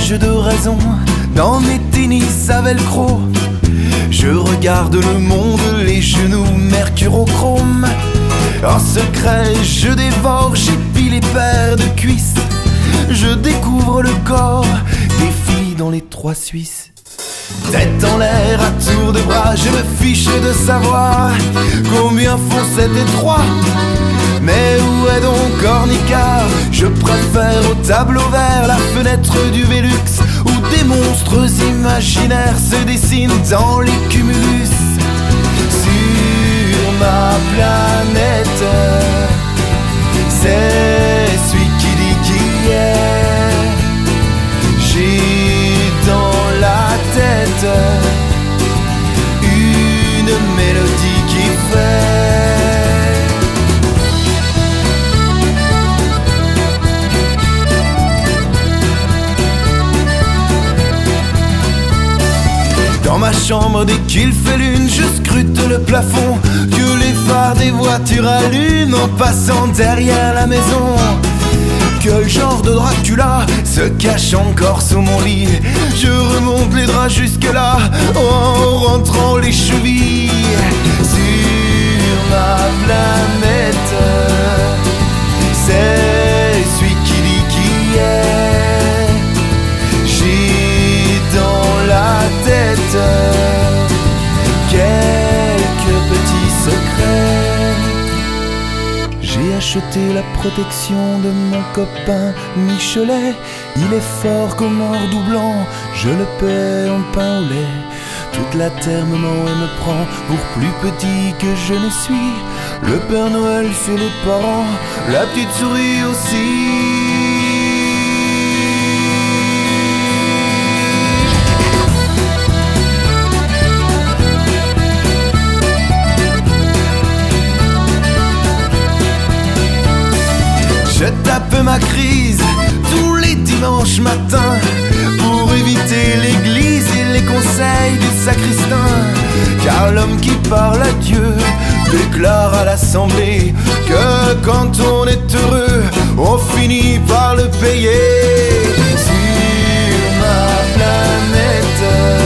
jeux de raison, dans mes tennis à velcro. Je regarde le monde, les genoux mercurochrome. En secret, je dévore, j'épile les paires de cuisses. Je découvre le corps des filles dans les trois Suisses. Tête en l'air à tour de bras, je me fiche de savoir combien font 7 et 3. Mais où est donc Ornica? Je préfère au tableau vert la fenêtre du Vélux, où des monstres imaginaires se dessinent dans les cumulus. Sur ma planète, c'est celui qui dit qui est. J'ai dans la tête une mélodie qui fait. Dans ma chambre dès qu'il fait lune, je scrute le plafond que les phares des voitures allument en passant derrière la maison. Quel genre de Dracula se cache encore sous mon lit? Je remonte les draps jusque là en rentrant les chevilles. Sur ma planète, c'est celui qui dit qui est. J'ai dans la tête quelques petits secrets. J'ai acheté la protection de mon copain Michelet. Il est fort comme un redoublant, je le paie en pain au lait. Toute la terre me ment et me prend pour plus petit que je ne suis. Le Père Noël c'est les parents, la petite souris aussi. Je tape ma crise tous les dimanches matins pour éviter l'église et les conseils du sacristain. Car l'homme qui parle à Dieu déclare à l'assemblée que quand on est heureux, on finit par le payer. Sur ma planète,